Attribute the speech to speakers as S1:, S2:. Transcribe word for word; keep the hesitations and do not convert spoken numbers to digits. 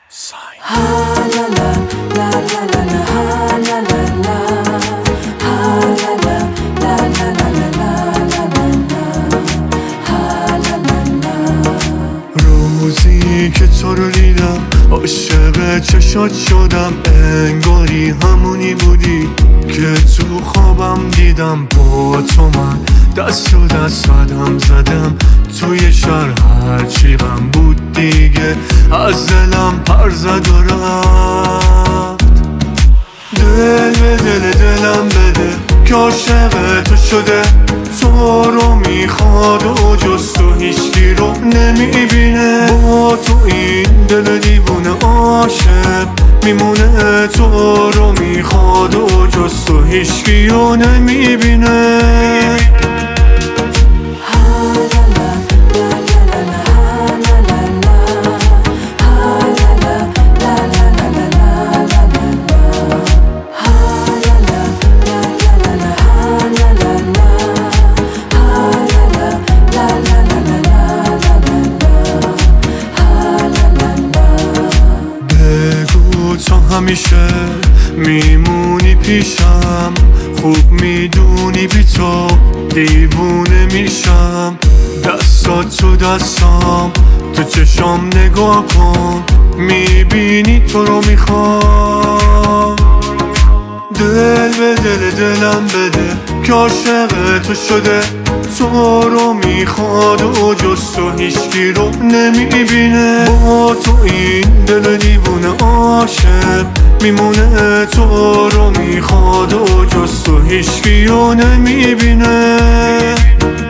S1: sign.
S2: Ha la la la la la la ha la la la ha la la la la la la la la la ha la la la.
S3: روزی که تو رو دیدم عاشق چشات شدم، انگاری همونی بودی که تو خوابم دیدم. با تو من دست و دست زدم زدم توی شهر، هرچی غم بود دیگه از دلم پر زد و رفت. دل به دل دلم بده که عاشق تو شده، تو رو میخواد و جز تو هیچکی رو نمیبینه. با تو این دل دیوونه عاشق میمونه، تو رو میخواد و جز تو هیچکی رو نمیبینه. همیشه میمونی پیشم، خوب میدونی بی تو دیوونه میشم. دستات تو دستام، تو چشام نگاه کن، میبینی تو رو میخوام. دل به دل دلم بده که عاشق تو شده، تو رو میخواد و جز تو هیچکی رو نمیبینه. با تو این دل دیوونه عاشق میمونه، تو رو میخواد و جز تو هیچکی رو نمیبینه.